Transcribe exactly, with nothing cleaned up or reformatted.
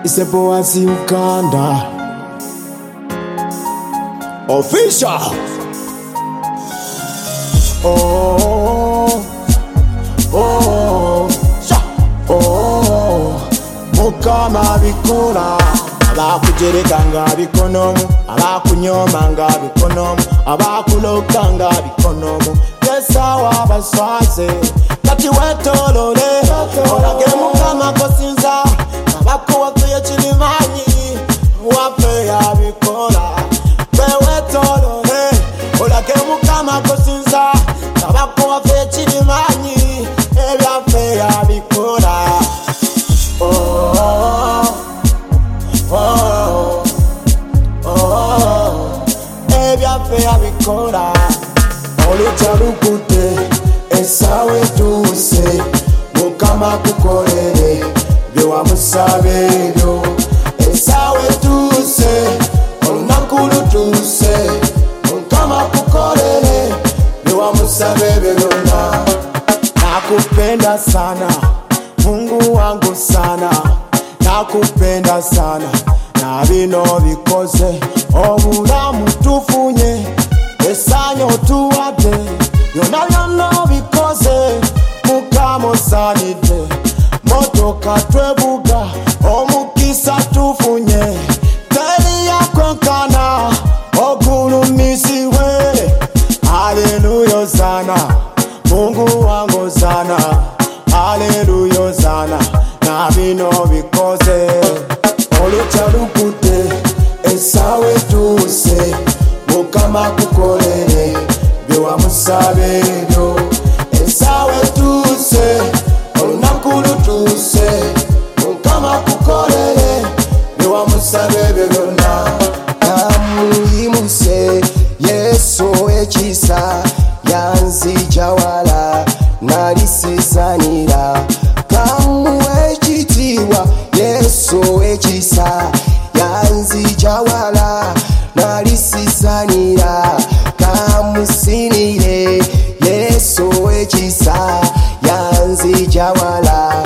Iseboasi Uganda official. Oh, oh, sha, oh, Mukama bikola. Abakujereka nga bikonomu, abakunyoma nga bikonomu, abakulokanga bikonomu. Yesawa abaswaze kati wetolole olage Mukama kosinza abakuwa kuye kirimanyi wape yabikola. Wetolole olage Mukama kosinza abakuwa kuye kirimanyi ebyape yabikola. Oh, oh, oh, ebyape yabikola. Olucha lukute esawe tuse Mukama kukolere byewa musabebyo. Esawe tuse olunaku lutuse Mukama kukolere byewa musabebyo byonna. Nakupenda sana Mungu wangu sana, nakupenda sana na bino bikoze obulamu tufunye esanyo tuwade yona byonna bikoze Mukama osanidde motoka twebuga omukisa tufunye teri yakonkana ogulumisiwe. Haleluya ozana Mungu wangu ozana, haleluya ozana na bino bikoze. Olucha lukute esawe tuse Mukama kukolere byewa musabebyo. Esawe tuse olunaku lutuse Mukama kukolere byewa musabebyo byonna. Namuyimuse Yesu ekisa yanzija wala nalisisanira. Kamuwe ekitiibwa Yesu ekisa yanzija wala nalisisanira. Kamusinire Yesu ekisa yanzija wala